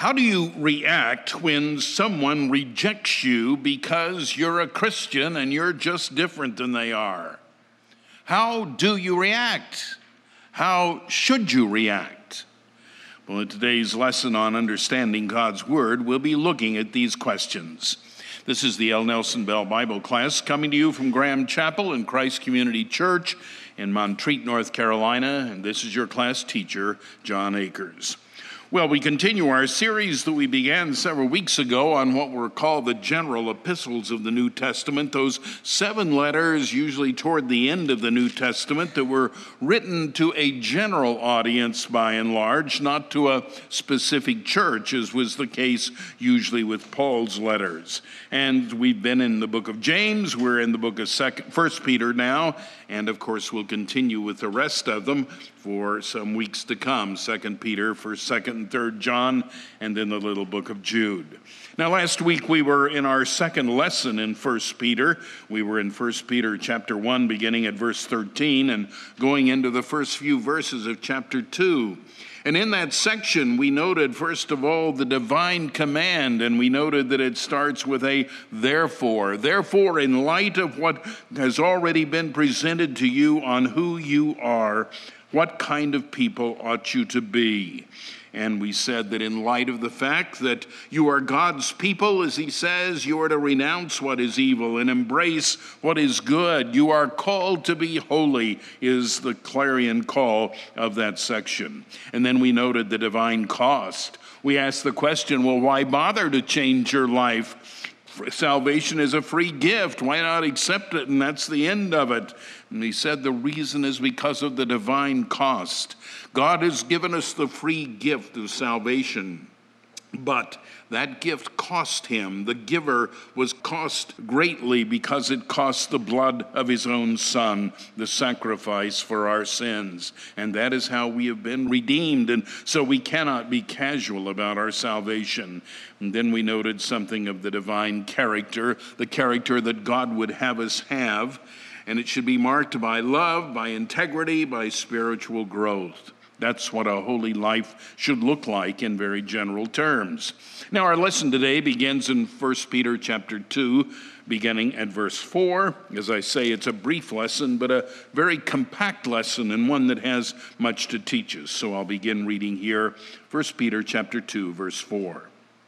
How do you react when someone rejects you because you're a Christian and you're just different than they are? How do you react? How should you react? Well, in today's lesson on understanding God's Word, we'll be looking at these questions. This is the L. Nelson Bell Bible class coming to you from Graham Chapel and Christ Community Church in Montreat, North Carolina, and this is your class teacher, John Akers. Well, we continue our series that we began several weeks ago on what were called the general epistles of the New Testament, those 7 letters, usually toward the end of the New Testament, that were written to a general audience by and large, not to a specific church, as was the case usually with Paul's letters. And we've been in the book of James, we're in the book of 1 Peter now, and of course we'll continue with the rest of them for some weeks to come, 2 Peter, 1st, 2nd, and 3rd John, and then the little book of Jude. Now, last week we were in our second lesson in 1 Peter. We were in 1 Peter chapter 1, beginning at verse 13, and going into the first few verses of chapter 2. And in that section, we noted, first of all, the divine command, and we noted that it starts with a therefore. Therefore, in light of what has already been presented to you on who you are, what kind of people ought you to be? And we said that in light of the fact that you are God's people, as he says, you are to renounce what is evil and embrace what is good. You are called to be holy, is the clarion call of that section. And then we noted the divine cost. We asked the question, well, why bother to change your life? Salvation is a free gift. Why not accept it? And that's the end of it. And he said the reason is because of the divine cost. God has given us the free gift of salvation, but that gift cost him. The giver was cost greatly because it cost the blood of his own son, the sacrifice for our sins. And that is how we have been redeemed. And so we cannot be casual about our salvation. And then we noted something of the divine character, the character that God would have us have. And it should be marked by love, by integrity, by spiritual growth. That's what a holy life should look like in very general terms. Now, our lesson today begins in 1 Peter chapter 2, beginning at verse 4. As I say, it's a brief lesson, but a very compact lesson and one that has much to teach us. So I'll begin reading here, 1 Peter chapter 2, verse 4.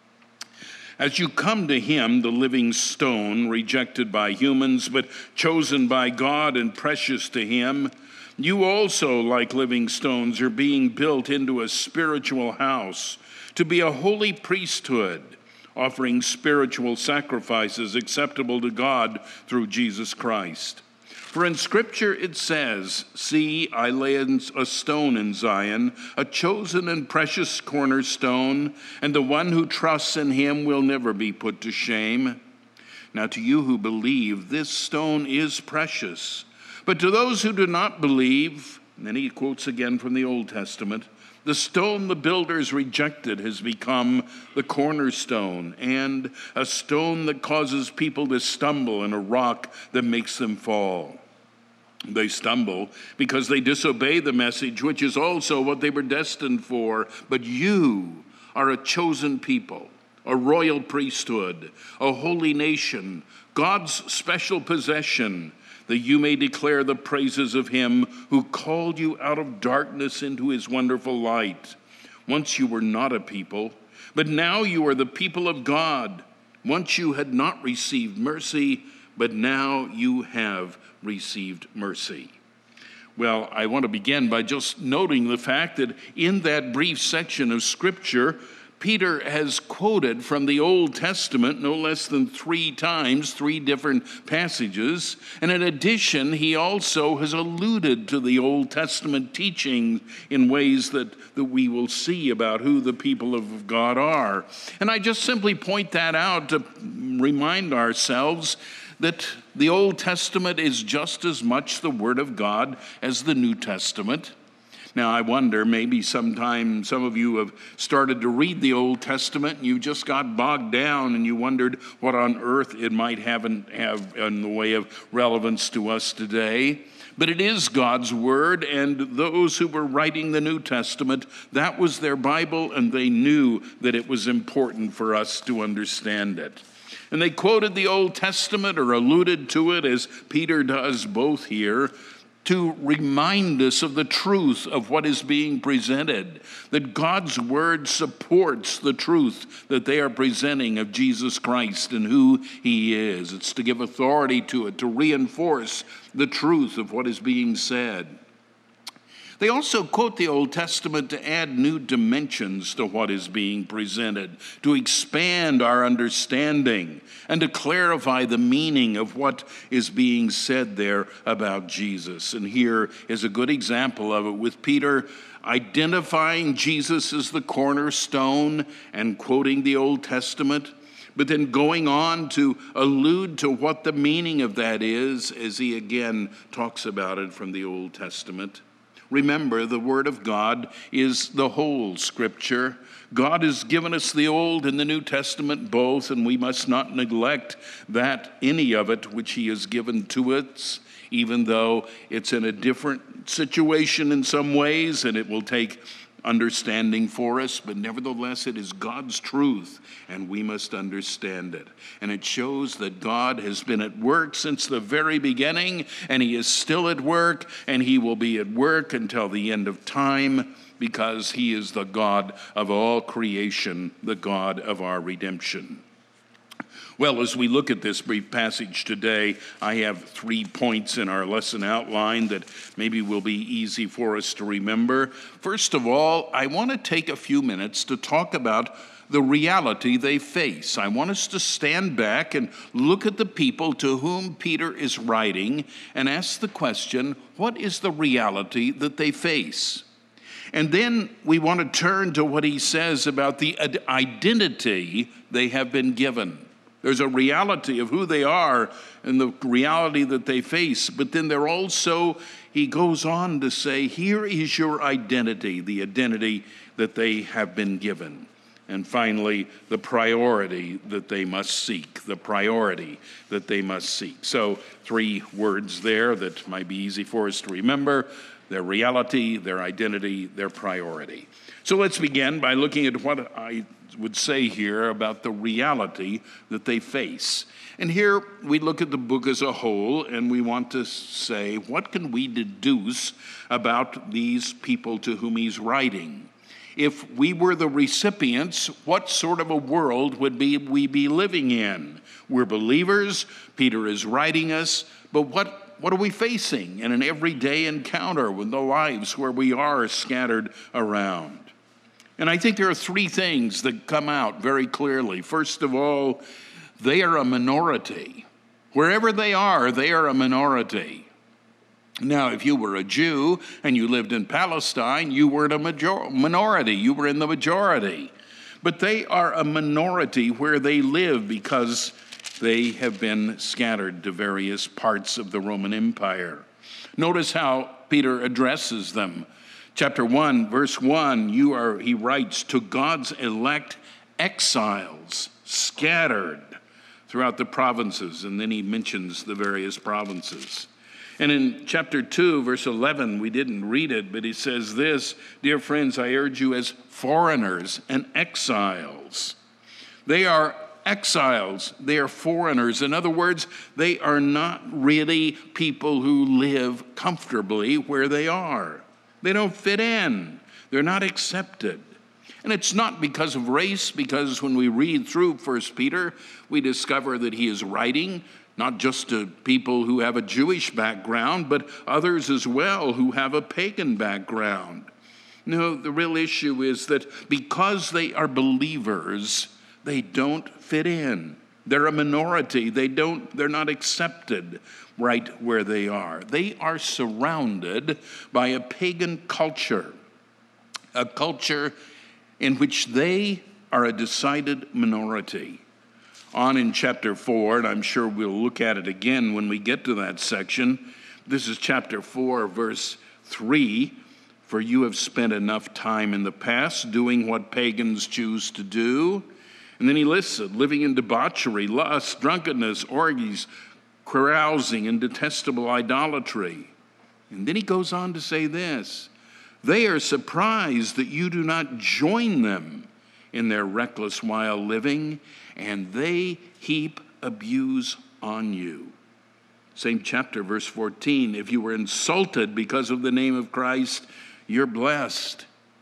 As you come to him, the living stone, rejected by humans, but chosen by God and precious to him, you also, like living stones, are being built into a spiritual house to be a holy priesthood, offering spiritual sacrifices acceptable to God through Jesus Christ. For in Scripture it says, "See, I lay a stone in Zion, a chosen and precious cornerstone, and the one who trusts in him will never be put to shame." Now to you who believe, this stone is precious. But to those who do not believe, and then he quotes again from the Old Testament, the stone the builders rejected has become the cornerstone, and a stone that causes people to stumble, and a rock that makes them fall. They stumble because they disobey the message, which is also what they were destined for. But you are a chosen people, a royal priesthood, a holy nation, God's special possession, that you may declare the praises of him who called you out of darkness into his wonderful light. Once you were not a people, but now you are the people of God. Once you had not received mercy, but now you have received mercy. Well, I want to begin by just noting the fact that in that brief section of Scripture, Peter has quoted from the Old Testament no less than 3 times, 3 different passages. And in addition, he also has alluded to the Old Testament teaching in ways that we will see about who the people of God are. And I just simply point that out to remind ourselves that the Old Testament is just as much the Word of God as the New Testament. Now, I wonder, maybe sometime some of you have started to read the Old Testament and you just got bogged down and you wondered what on earth it might have in the way of relevance to us today. But it is God's word, and those who were writing the New Testament, that was their Bible, and they knew that it was important for us to understand it. And they quoted the Old Testament or alluded to it, as Peter does both here, to remind us of the truth of what is being presented, that God's word supports the truth that they are presenting of Jesus Christ and who he is. It's to give authority to it, to reinforce the truth of what is being said. They also quote the Old Testament to add new dimensions to what is being presented, to expand our understanding, and to clarify the meaning of what is being said there about Jesus. And here is a good example of it, with Peter identifying Jesus as the cornerstone and quoting the Old Testament, but then going on to allude to what the meaning of that is as he again talks about it from the Old Testament. Remember, the Word of God is the whole Scripture. God has given us the Old and the New Testament both, and we must not neglect that, any of it, which he has given to us, even though it's in a different situation in some ways, and it will take understanding for us, but nevertheless it is God's truth, and we must understand it. And it shows that God has been at work since the very beginning, and he is still at work, and he will be at work until the end of time, because he is the God of all creation, the God of our redemption. Well, as we look at this brief passage today, I have 3 points in our lesson outline that maybe will be easy for us to remember. First of all, I want to take a few minutes to talk about the reality they face. I want us to stand back and look at the people to whom Peter is writing and ask the question, what is the reality that they face? And then we want to turn to what he says about the identity they have been given. There's a reality of who they are and the reality that they face. But then they're also, he goes on to say, here is your identity, the identity that they have been given. And finally, the priority that they must seek, the priority that they must seek. So 3 words there that might be easy for us to remember: their reality, their identity, their priority. So let's begin by looking at what I would say here about the reality that they face. And here we look at the book as a whole, and we want to say, what can we deduce about these people to whom he's writing? If we were the recipients, what sort of a world would we be living in? We're believers, Peter is writing us, but what are we facing in an everyday encounter with the lives where we are scattered around? And I think there are 3 things that come out very clearly. First of all, they are a minority. Wherever they are a minority. Now, if you were a Jew and you lived in Palestine, you weren't a minority. You were in the majority. But they are a minority where they live because they have been scattered to various parts of the Roman Empire. Notice how Peter addresses them. Chapter 1, verse 1, he writes, to God's elect exiles scattered throughout the provinces, and then he mentions the various provinces. And in chapter 2, verse 11, we didn't read it, but he says this, dear friends, I urge you as foreigners and exiles. They are exiles, they are foreigners. In other words, they are not really people who live comfortably where they are. They don't fit in. They're not accepted. And it's not because of race, because when we read through 1 Peter, we discover that he is writing not just to people who have a Jewish background, but others as well who have a pagan background. No, the real issue is that because they are believers, they don't fit in. They're a minority. They're not accepted right where they are. They are surrounded by a pagan culture, a culture in which they are a decided minority. On in chapter 4, and I'm sure we'll look at it again when we get to that section. This is chapter 4, verse 3. For you have spent enough time in the past doing what pagans choose to do. And then he lists it, living in debauchery, lust, drunkenness, orgies, carousing, and detestable idolatry. And then he goes on to say this: they are surprised that you do not join them in their reckless wild living, and they heap abuse on you. Same chapter, verse 14. If you were insulted because of the name of Christ, you're blessed.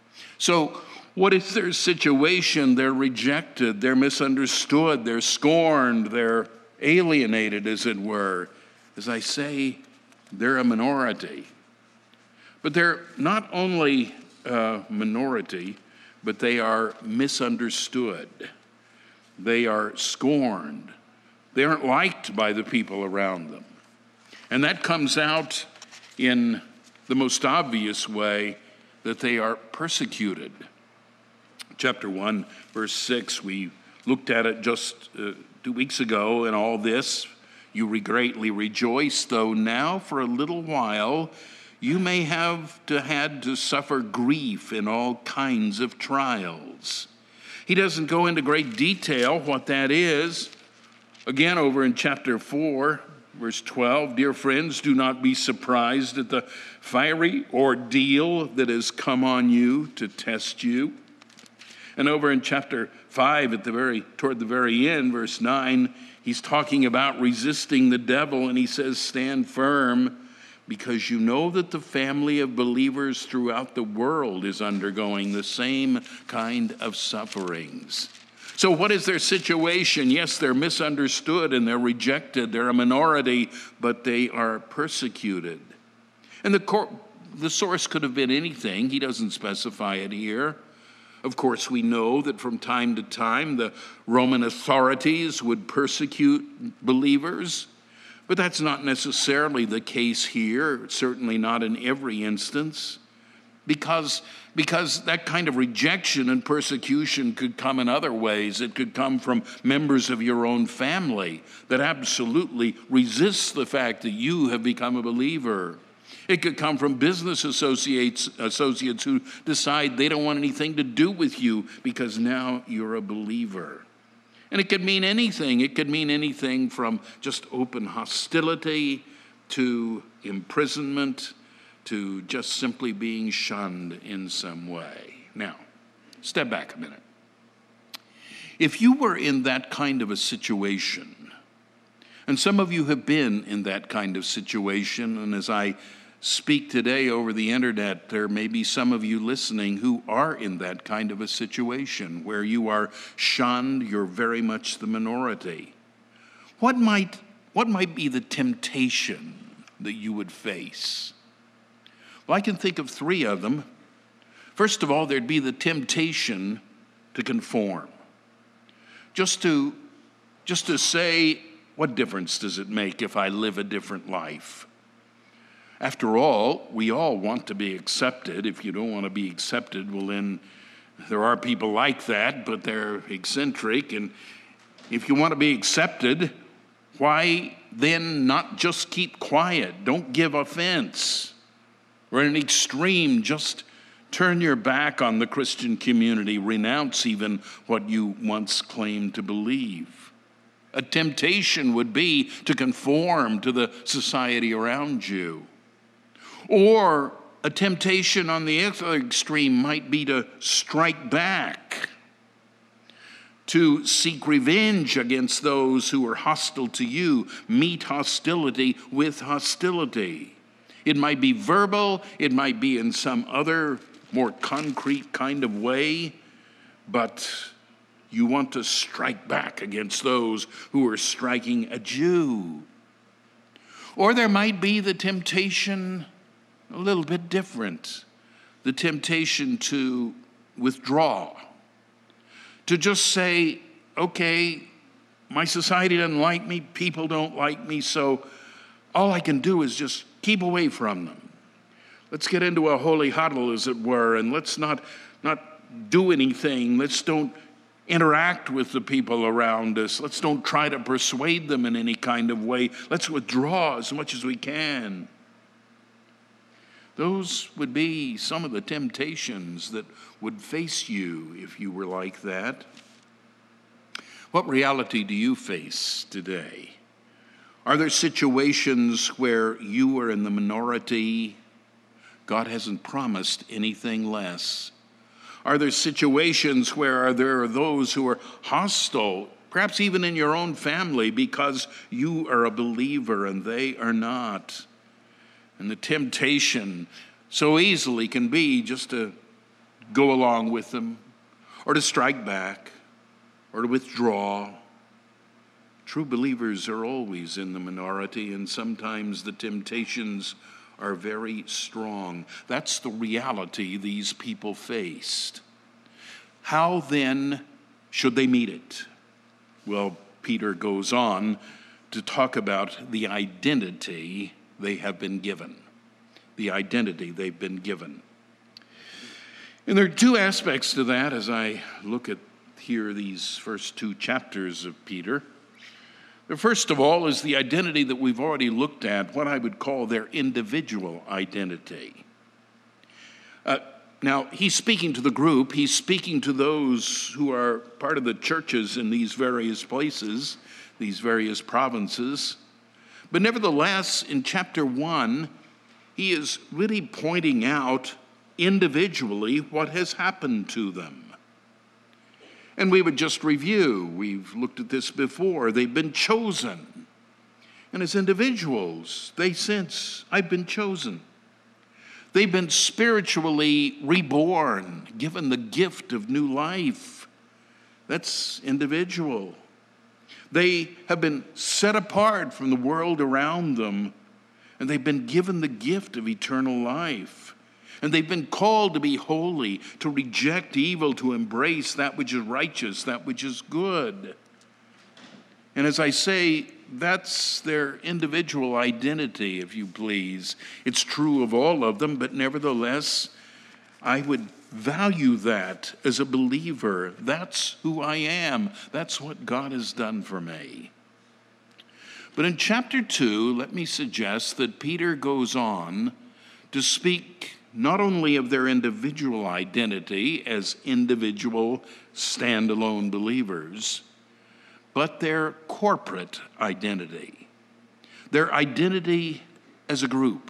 So what is their situation? They're rejected, they're misunderstood, they're scorned, they're alienated, as it were. As I say, they're a minority. But they're not only a minority, but they are misunderstood. They are scorned. They aren't liked by the people around them. And that comes out in the most obvious way, that they are persecuted. Chapter 1, verse 6, we looked at it just 2 weeks ago. In all this, you greatly rejoice, though now for a little while you may have had to suffer grief in all kinds of trials. He doesn't go into great detail what that is. Again, over in chapter 4, verse 12, dear friends, do not be surprised at the fiery ordeal that has come on you to test you. And over in chapter 5, toward the very end, verse 9, he's talking about resisting the devil, and he says, stand firm, because you know that the family of believers throughout the world is undergoing the same kind of sufferings. So what is their situation? Yes, they're misunderstood and they're rejected. They're a minority, but they are persecuted. And the source could have been anything. He doesn't specify it here. Of course, we know that from time to time the Roman authorities would persecute believers, but that's not necessarily the case here, certainly not in every instance, because that kind of rejection and persecution could come in other ways. It could come from members of your own family that absolutely resists the fact that you have become a believer. It could come from business associates who decide they don't want anything to do with you because now you're a believer. And it could mean anything. It could mean anything from just open hostility to imprisonment to just simply being shunned in some way. Now, step back a minute. If you were in that kind of a situation, and some of you have been in that kind of situation, and as I speak today over the internet, there may be some of you listening who are in that kind of a situation where you are shunned, you're very much the minority. What might be the temptation that you would face? Well, I can think of 3 of them. First of all, there'd be the temptation to conform. Just to say, what difference does it make if I live a different life? After all, we all want to be accepted. If you don't want to be accepted, well then, there are people like that, but they're eccentric. And if you want to be accepted, why then not just keep quiet? Don't give offense. Or in an extreme, just turn your back on the Christian community, renounce even what you once claimed to believe. A temptation would be to conform to the society around you. Or a temptation on the other extreme might be to strike back, to seek revenge against those who are hostile to you, meet hostility with hostility. It might be verbal, it might be in some other more concrete kind of way, but you want to strike back against those who are striking at you. Or there might be the temptation a little bit different, the temptation to withdraw, to just say, okay, my society doesn't like me, people don't like me, so all I can do is just keep away from them. Let's get into a holy huddle, as it were, and let's not do anything. Let's don't interact with the people around us. Let's don't try to persuade them in any kind of way. Let's withdraw as much as we can. Those would be some of the temptations that would face you if you were like that. What reality do you face today? Are there situations where you are in the minority? God hasn't promised anything less. Are there situations where there are those who are hostile, perhaps even in your own family, because you are a believer and they are not? And the temptation so easily can be just to go along with them, or to strike back, or to withdraw. True believers are always in the minority, and sometimes the temptations are very strong. That's the reality these people faced. How then should they meet it? Well, Peter goes on to talk about the identity they have been given. The identity they've been given. And there are two aspects to that as I look at here these first two chapters of Peter. The first of all is the identity that we've already looked at, what I would call their individual identity. Now, he's speaking to the group. He's speaking to those who are part of the churches in these various places, these various provinces. But nevertheless, in chapter 1, he is really pointing out individually what has happened to them. And we would just review. We've looked at this before. They've been chosen. And as individuals, they sense, I've been chosen. They've been spiritually reborn, given the gift of new life. That's individual. They have been set apart from the world around them, and they've been given the gift of eternal life. And they've been called to be holy, to reject evil, to embrace that which is righteous, that which is good. And as I say, that's their individual identity, if you please. It's true of all of them, but nevertheless, I would value that as a believer. That's who I am. That's what God has done for me. But in chapter 2, let me suggest that Peter goes on to speak not only of their individual identity as individual standalone believers, but their corporate identity, their identity as a group.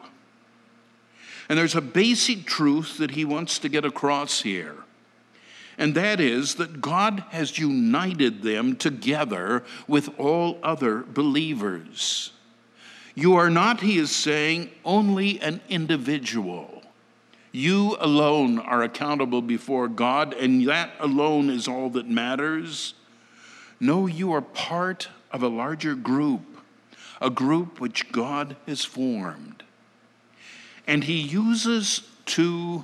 And there's a basic truth that he wants to get across here, and that is that God has united them together with all other believers. You are not, he is saying, only an individual. You alone are accountable before God, and that alone is all that matters. No, you are part of a larger group, a group which God has formed. And he uses two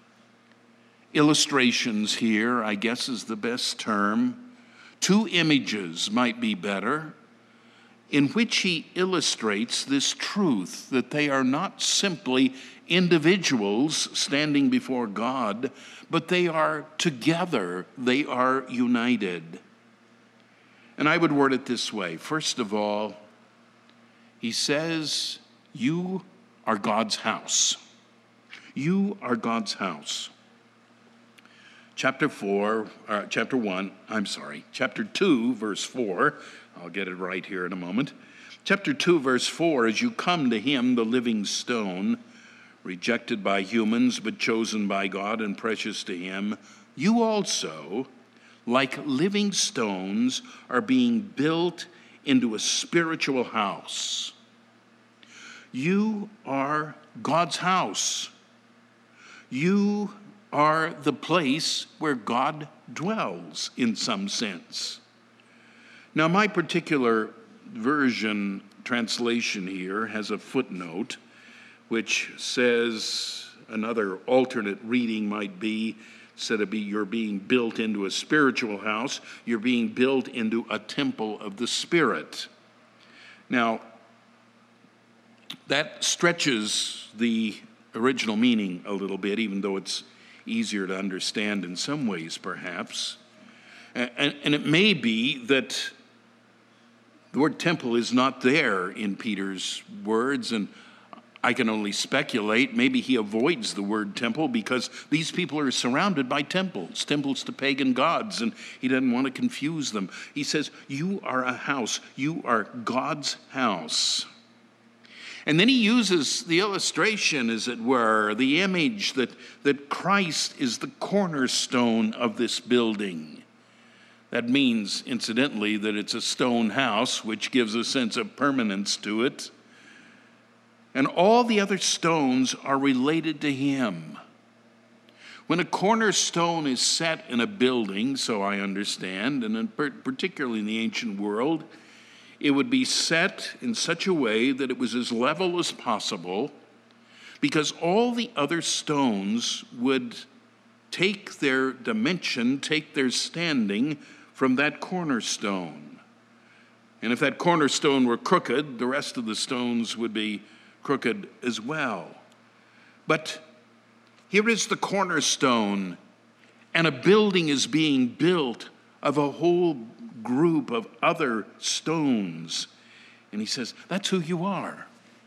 illustrations here, I guess is the best term. Two images might be better, in which he illustrates this truth that they are not simply individuals standing before God, but they are together, they are united. And I would word it this way. First of all, he says, you are God's house. You are God's house. Chapter 2, verse 4, I'll get it right here in a moment. Chapter 2, verse 4, as you come to him, the living stone, rejected by humans, but chosen by God and precious to him, you also, like living stones, are being built into a spiritual house. You are God's house. You are the place where God dwells in some sense. Now, my particular version translation here has a footnote which says, another alternate reading might be, instead of you're being built into a spiritual house, you're being built into a temple of the Spirit. Now, that stretches the original meaning a little bit, even though it's easier to understand in some ways, perhaps. And it may be that the word temple is not there in Peter's words, and I can only speculate. Maybe he avoids the word temple because these people are surrounded by temples to pagan gods, and he doesn't want to confuse them. He says, you are a house. You are God's house. And then he uses the illustration, as it were, the image that Christ is the cornerstone of this building. That means, incidentally, that it's a stone house, which gives a sense of permanence to it. And all the other stones are related to him. When a cornerstone is set in a building, so I understand, and particularly in the ancient world, it would be set in such a way that it was as level as possible, because all the other stones would take their dimension, take their standing from that cornerstone. And if that cornerstone were crooked, the rest of the stones would be crooked as well. But here is the cornerstone, and a building is being built of a whole group of other stones. And he says, that's who you are.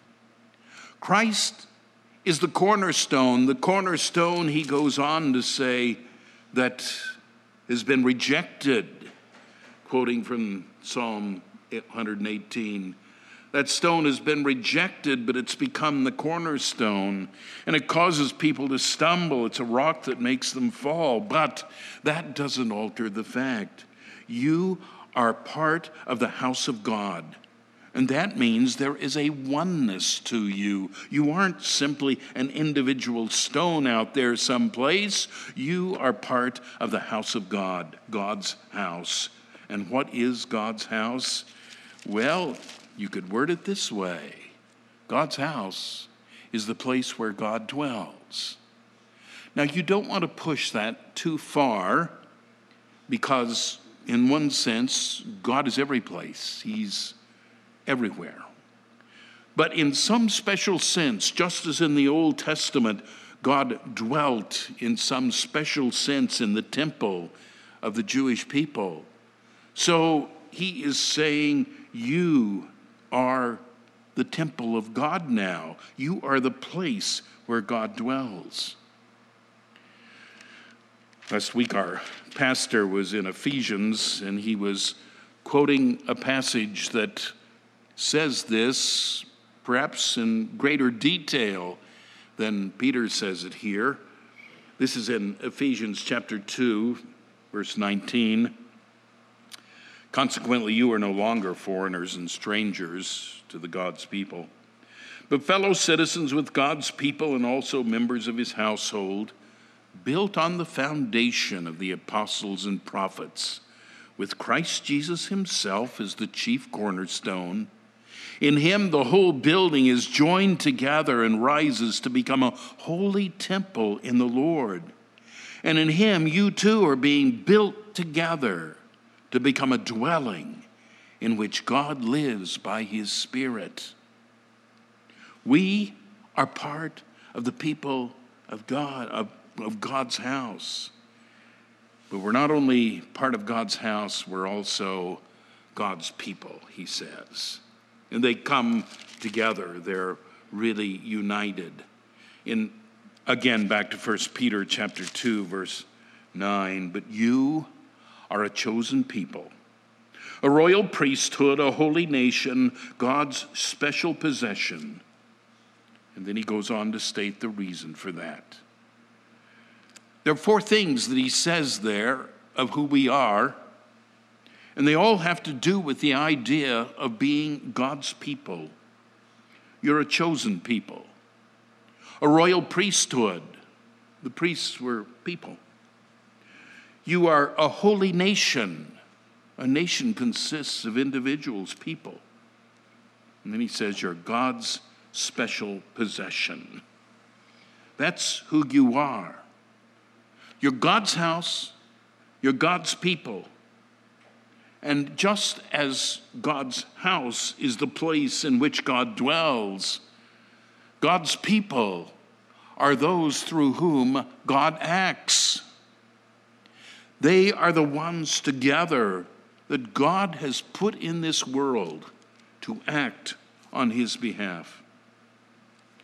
Christ is the cornerstone. The cornerstone, he goes on to say, that has been rejected, quoting from Psalm 118. That stone has been rejected, but it's become the cornerstone, and it causes people to stumble. It's a rock that makes them fall, but that doesn't alter the fact. You are part of the house of God, and that means there is a oneness to you. You aren't simply an individual stone out there someplace. You are part of the house of God, God's house. And what is God's house? Well, you could word it this way. God's house is the place where God dwells. Now, you don't want to push that too far, because in one sense, God is every place. He's everywhere. But in some special sense, just as in the Old Testament, God dwelt in some special sense in the temple of the Jewish people, so he is saying, you are the temple of God now. You are the place where God dwells. Last week, our pastor was in Ephesians, and he was quoting a passage that says this, perhaps in greater detail than Peter says it here. This is in Ephesians chapter 2, verse 19. Consequently, you are no longer foreigners and strangers to the God's people, but fellow citizens with God's people and also members of his household, built on the foundation of the apostles and prophets, with Christ Jesus himself as the chief cornerstone. In him, the whole building is joined together and rises to become a holy temple in the Lord. And in him, you too are being built together to become a dwelling in which God lives by his Spirit. We are part of the people of God, of God's house. But we're not only part of God's house, we're also God's people, he says. And they come together. They're really united. Again, back to 1 Peter chapter 2, verse 9. But you are a chosen people, a royal priesthood, a holy nation, God's special possession. And then he goes on to state the reason for that. There are 4 things that he says there of who we are, and they all have to do with the idea of being God's people. You're a chosen people, a royal priesthood. The priests were people. You are a holy nation. A nation consists of individuals, people. And then he says, you're God's special possession. That's who you are. You're God's house. You're God's people. And just as God's house is the place in which God dwells, God's people are those through whom God acts. They are the ones together that God has put in this world to act on his behalf.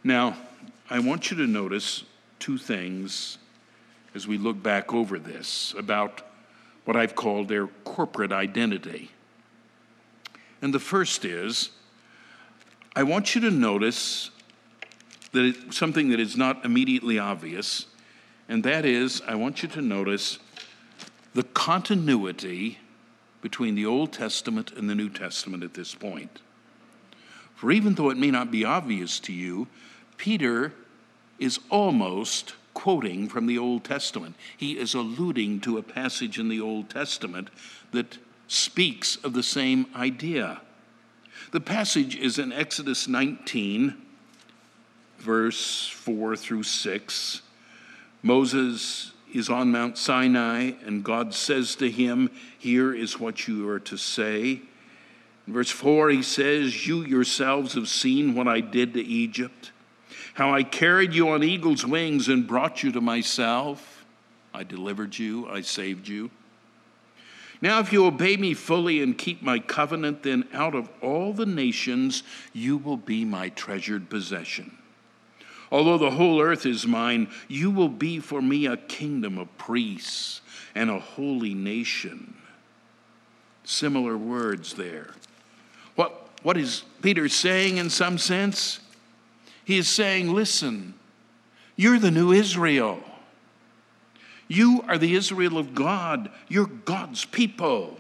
Now, I want you to notice two things as we look back over this about what I've called their corporate identity. And the first is, I want you to notice that something that is not immediately obvious, and that is, I want you to notice the continuity between the Old Testament and the New Testament at this point. For even though it may not be obvious to you, Peter is almost quoting from the Old Testament. He is alluding to a passage in the Old Testament that speaks of the same idea. The passage is in Exodus 19, verse 4 through 6. Moses is on Mount Sinai, and God says to him, "Here is what you are to say." In verse 4, he says, "You yourselves have seen what I did to Egypt, how I carried you on eagle's wings and brought you to myself. I delivered you, I saved you. Now if you obey me fully and keep my covenant, then out of all the nations you will be my treasured possession. Although the whole earth is mine, you will be for me a kingdom of priests and a holy nation." Similar words there. What is Peter saying in some sense? He is saying, listen, you're the new Israel. You are the Israel of God. You're God's people.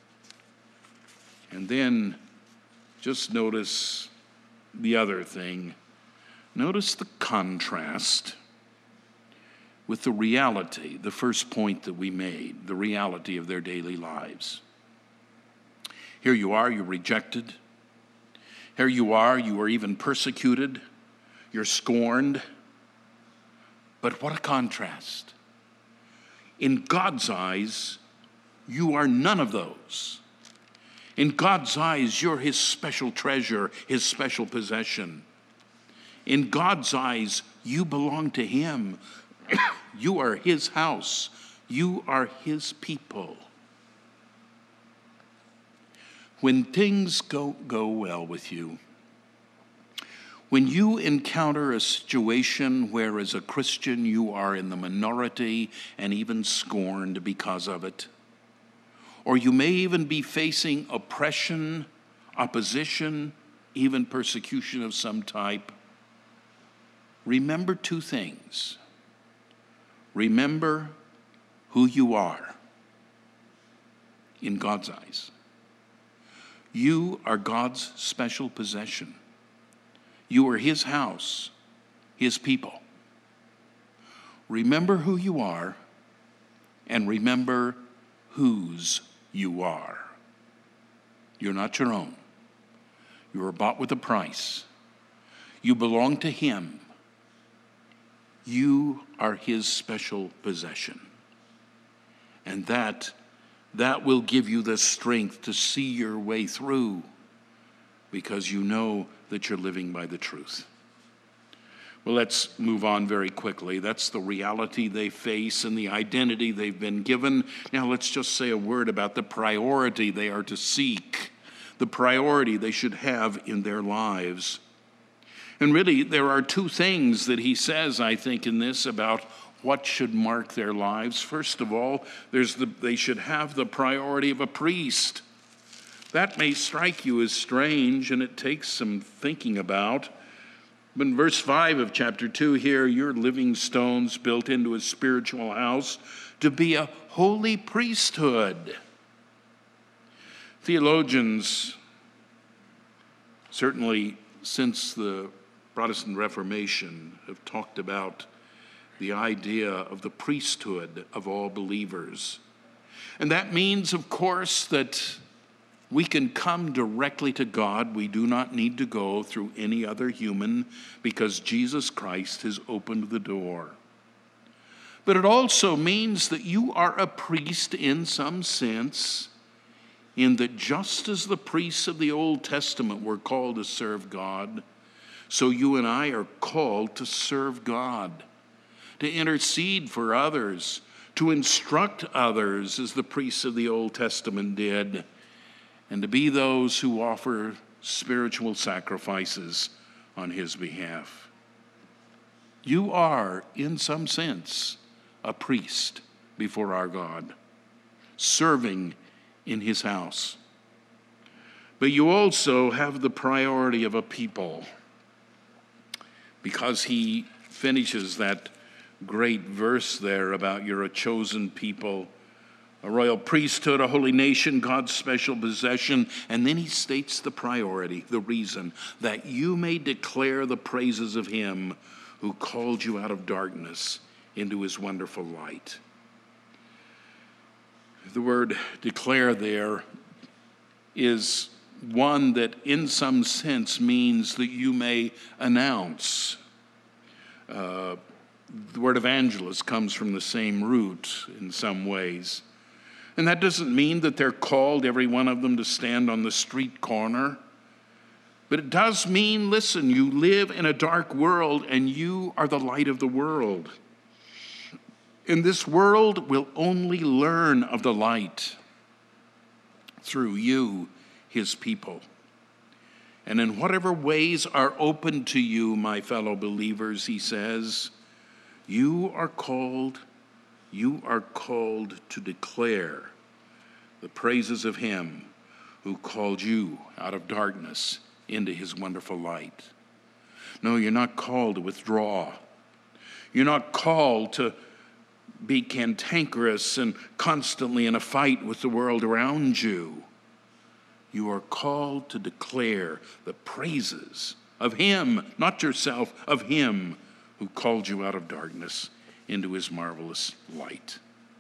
And then just notice the other thing. Notice the contrast with the reality, the first point that we made, the reality of their daily lives. Here you are, you're rejected. Here you are even persecuted. You're scorned. But what a contrast. In God's eyes, you are none of those. In God's eyes, you're his special treasure, his special possession. In God's eyes, you belong to him. You are his house. You are his people. When things go well with you, when you encounter a situation where as a Christian you are in the minority and even scorned because of it, or you may even be facing oppression, opposition, even persecution of some type, remember two things. Remember who you are in God's eyes. You are God's special possession. You are his house, his people. Remember who you are, and remember whose you are. You're not your own. You were bought with a price. You belong to him. You are his special possession. And that will give you the strength to see your way through, because you know that you're living by the truth. Well, let's move on very quickly. That's the reality they face and the identity they've been given. Now let's just say a word about the priority they are to seek, the priority they should have in their lives. And really, there are two things that he says, I think, in this about what should mark their lives. First of all, they should have the priority of a priest. That may strike you as strange, and it takes some thinking about. But in verse 5 of chapter 2 here, you're living stones built into a spiritual house to be a holy priesthood. Theologians, certainly since the Protestant Reformation, have talked about the idea of the priesthood of all believers. And that means, of course, that we can come directly to God. We do not need to go through any other human, because Jesus Christ has opened the door. But it also means that you are a priest in some sense, in that just as the priests of the Old Testament were called to serve God, so you and I are called to serve God, to intercede for others, to instruct others as the priests of the Old Testament did, and to be those who offer spiritual sacrifices on his behalf. You are, in some sense, a priest before our God, serving in his house. But you also have the priority of a people, because he finishes that great verse there about you're a chosen people, a royal priesthood, a holy nation, God's special possession. And then he states the priority, the reason, that you may declare the praises of him who called you out of darkness into his wonderful light. The word declare there is one that in some sense means that you may announce. The word evangelist comes from the same root in some ways. And that doesn't mean that they're called, every one of them, to stand on the street corner. But it does mean, listen, you live in a dark world and you are the light of the world. And this world will only learn of the light through you, his people. And in whatever ways are open to you, my fellow believers, he says, you are called to declare the praises of him who called you out of darkness into his wonderful light. No, you're not called to withdraw. You're not called to be cantankerous and constantly in a fight with the world around you. You are called to declare the praises of him, not yourself, of him who called you out of darkness into his marvelous light.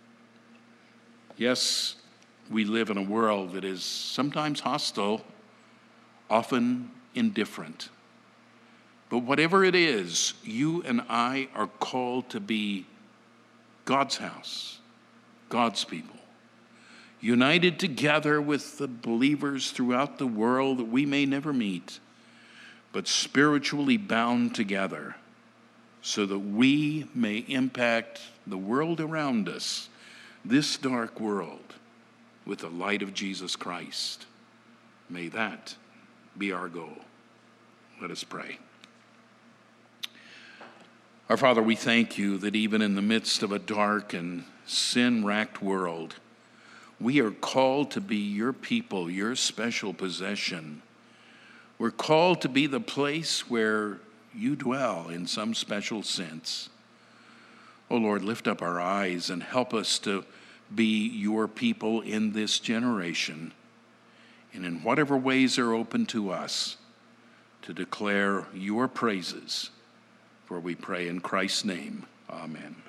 Yes, we live in a world that is sometimes hostile, often indifferent. But whatever it is, you and I are called to be God's house, God's people, united together with the believers throughout the world that we may never meet, but spiritually bound together so that we may impact the world around us, this dark world, with the light of Jesus Christ. May that be our goal. Let us pray. Our Father, we thank you that even in the midst of a dark and sin-racked world, we are called to be your people, your special possession. We're called to be the place where you dwell in some special sense. Oh Lord, lift up our eyes and help us to be your people in this generation, and in whatever ways are open to us, to declare your praises. For we pray in Christ's name. Amen.